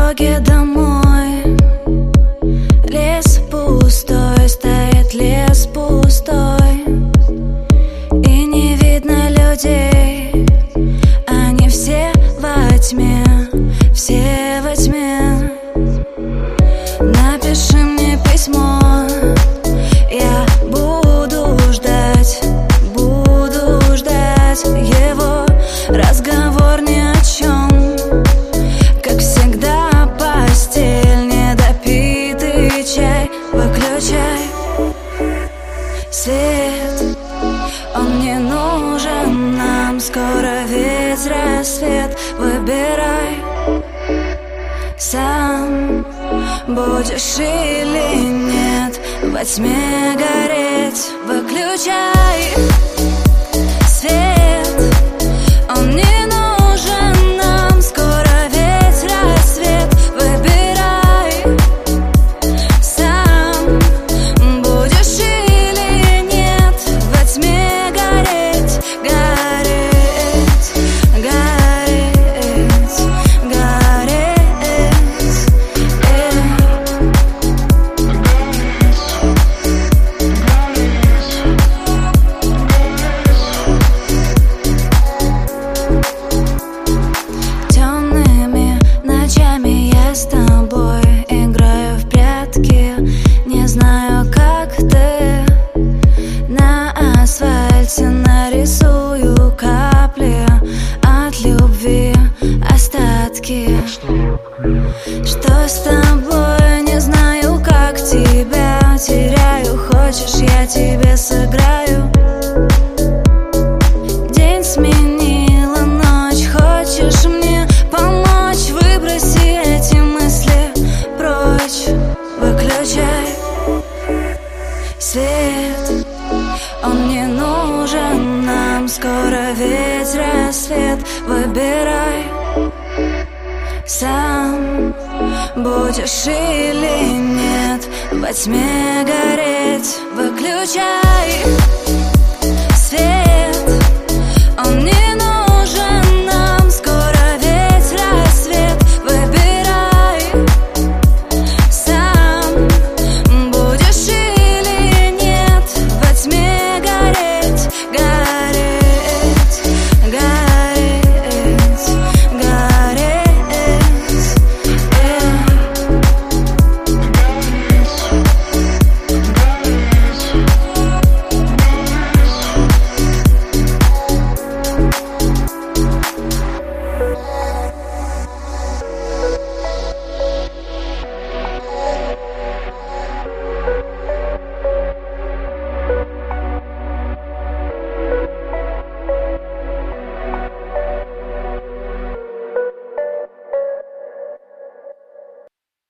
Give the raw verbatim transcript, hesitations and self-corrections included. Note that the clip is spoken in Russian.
дороге домой. Лес пустой, стоит лес пустой, и не видно людей. Они все во тьме, все во тьме. Напиши мне письмо, я буду ждать, буду ждать его. Разговор ни о чем, как всегда постель, недопитый чай. Выключай свет, он не нужен нам. Скоро ведь рассвет. Выбирай сам, будешь или нет во тьме гореть. Выключай свет, он не нужен нам. Скоро ведь рассвет. Выбирай сам, будешь или нет во тьме гореть, гореть, гореть, гореть. Темными ночами я с тобой играю в прятки. Не знаю, как ты. На асфальте нарисую капли от любви, остатки. Что с тобой? Не знаю, как тебя теряю. Хочешь, я тебе сыграю? День сменила ночь. Хочешь мне помочь? Выброси эти мысли прочь. Выключай свет, он не нужен нам. Скоро ведь рассвет. Выбирай сам, будешь или нет во тьме гореть. Выключай свет, он не нужен.